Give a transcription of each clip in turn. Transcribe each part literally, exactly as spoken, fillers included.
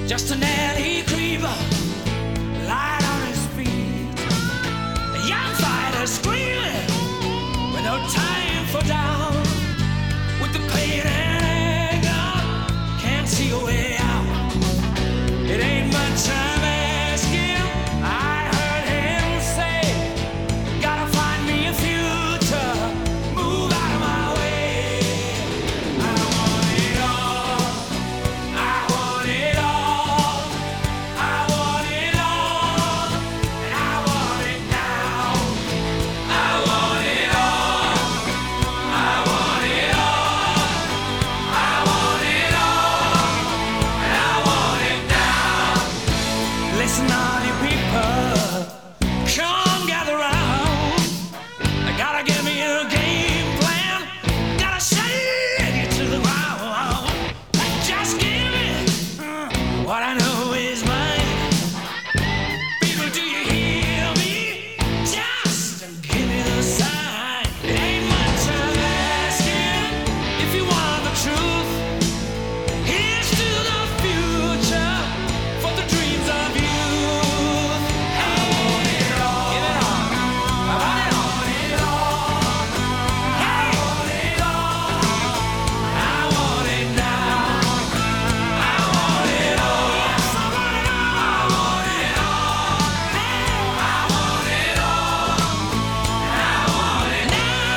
just an alley creeper, light on his feet. A young fighter screaming with no time for down. With the pain and anger, can't see a way out. It ain't much time asking. I heard him say, gotta find me a future, move out of my way. I want it all, I want it all, I want it all, and I want it now. I want it all, I want it all, I want it all, and I want it now. Listen, all you people, come gather round. I gotta give me a game plan, gotta shake it to the ground. Just give me uh, what I know is mine. People, do you hear me? Just give me the sign. It ain't much I'm asking. If you want the truth, here's to the future, for the dreams of youth. I want it all. Give it all. I want it all. Hey. I want it all. I want it now. I want it all. Yes, I want it all. I want it all. Hey. I want it all. I want it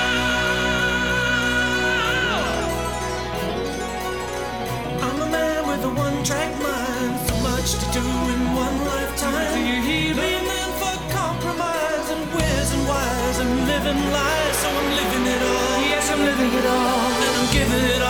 now. I'm a man with a one-track mind, so much to do in one lifetime. Do you hear me? Living for compromise and where's and why's, I'm living lies, so I'm living it all. Yes, I'm living it all, and I'm giving it all.